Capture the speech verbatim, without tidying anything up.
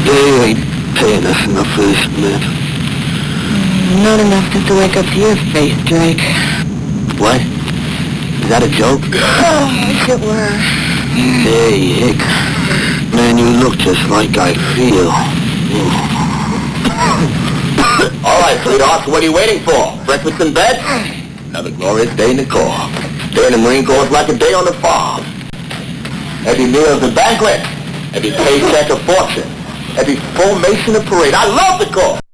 They ain't paying us enough for this, man. Not enough just to wake up to your face, Drake. What? Is that a joke? Oh, I wish it were. Hey, Hick. Man, you look just like I feel. All right, sweetheart, so what are you waiting for? Breakfast in bed? Have a glorious day in the Corps. Day in the Marine Corps is like a day on the farm. Every meal is a banquet. Every paycheck a fortune. Every formation a parade. I love the Corps.